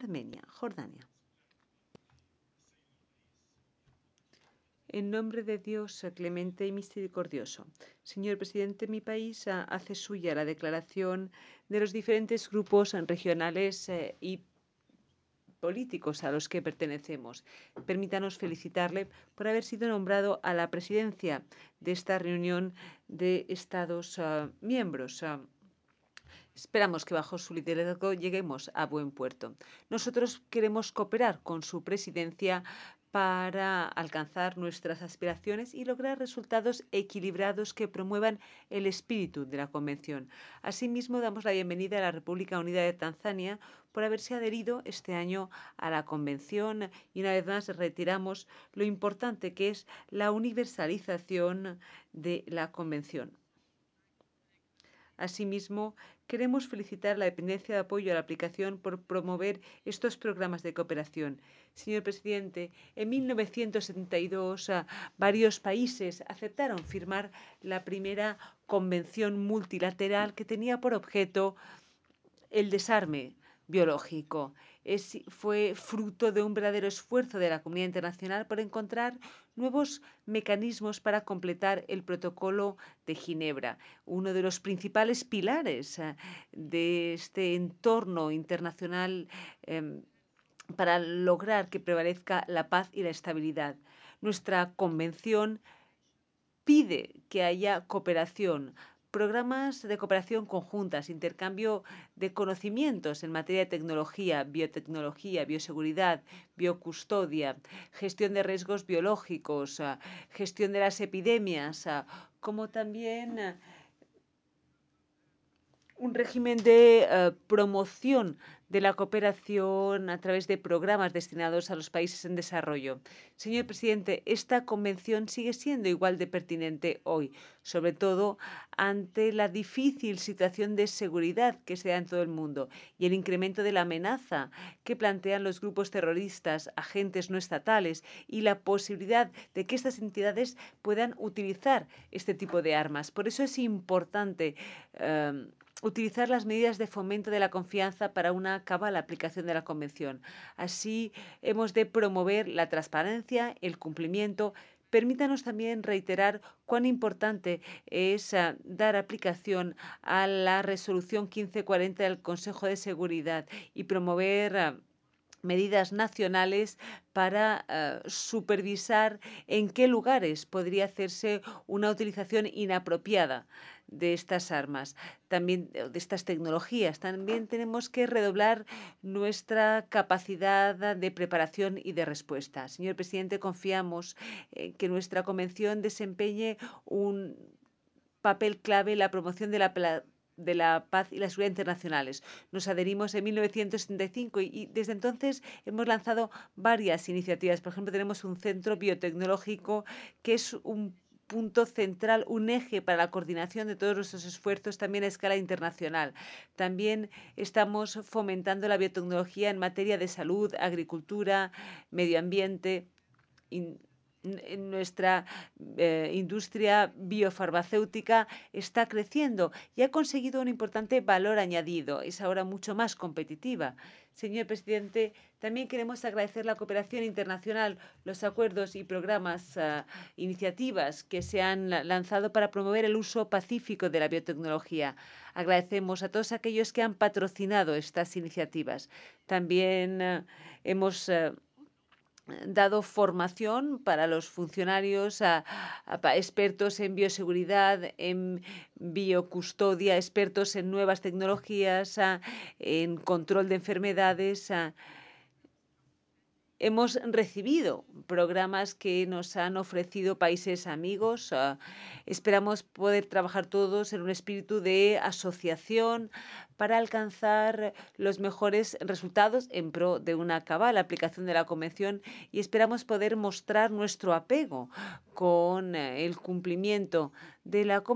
Armenia, Jordania. En nombre de Dios clemente y misericordioso, señor presidente, mi país hace suya la declaración de los diferentes grupos regionales y políticos a los que pertenecemos. Permítanos felicitarle por haber sido nombrado a la presidencia de esta reunión de Estados miembros. Esperamos que bajo su liderazgo lleguemos a buen puerto. Nosotros queremos cooperar con su presidencia para alcanzar nuestras aspiraciones y lograr resultados equilibrados que promuevan el espíritu de la Convención. Asimismo, damos la bienvenida a la República Unida de Tanzania por haberse adherido este año a la Convención y una vez más reiteramos lo importante que es la universalización de la Convención. Asimismo, queremos felicitar la dependencia de apoyo a la aplicación por promover estos programas de cooperación. Señor presidente, en 1972 varios países aceptaron firmar la primera convención multilateral que tenía por objeto el desarme biológico. Fue fruto de un verdadero esfuerzo de la comunidad internacional por encontrar nuevos mecanismos para completar el protocolo de Ginebra, uno de los principales pilares de este entorno internacional para lograr que prevalezca la paz y la estabilidad. Nuestra convención pide que haya cooperación, programas de cooperación conjuntas, intercambio de conocimientos en materia de tecnología, biotecnología, bioseguridad, biocustodia, gestión de riesgos biológicos, gestión de las epidemias, como también un régimen de promoción de la cooperación a través de programas destinados a los países en desarrollo. Señor presidente, esta convención sigue siendo igual de pertinente hoy, sobre todo ante la difícil situación de seguridad que se da en todo el mundo y el incremento de la amenaza que plantean los grupos terroristas, agentes no estatales y la posibilidad de que estas entidades puedan utilizar este tipo de armas. Por eso es importante utilizar las medidas de fomento de la confianza para una cabal aplicación de la Convención. Así, hemos de promover la transparencia, el cumplimiento. Permítanos también reiterar cuán importante es dar aplicación a la resolución 1540 del Consejo de Seguridad y promover medidas nacionales para supervisar en qué lugares podría hacerse una utilización inapropiada de estas armas, también de estas tecnologías. También tenemos que redoblar nuestra capacidad de preparación y de respuesta. Señor presidente, confiamos en que nuestra convención desempeñe un papel clave en la promoción de la paz y la seguridad internacionales. Nos adherimos en 1975 y desde entonces hemos lanzado varias iniciativas. Por ejemplo, tenemos un centro biotecnológico que es un punto central, un eje para la coordinación de todos nuestros esfuerzos también a escala internacional. También estamos fomentando la biotecnología en materia de salud, agricultura, medio ambiente. Nuestra industria biofarmacéutica está creciendo y ha conseguido un importante valor añadido. Es ahora mucho más competitiva. Señor presidente, también queremos agradecer la cooperación internacional, los acuerdos y programas, iniciativas que se han lanzado para promover el uso pacífico de la biotecnología. Agradecemos a todos aquellos que han patrocinado estas iniciativas. También hemos dado formación para los funcionarios, expertos en bioseguridad, en biocustodia, expertos en nuevas tecnologías, en control de enfermedades. Hemos recibido programas que nos han ofrecido países amigos. Esperamos poder trabajar todos en un espíritu de asociación para alcanzar los mejores resultados en pro de una cabal aplicación de la Convención y esperamos poder mostrar nuestro apego con el cumplimiento de la Convención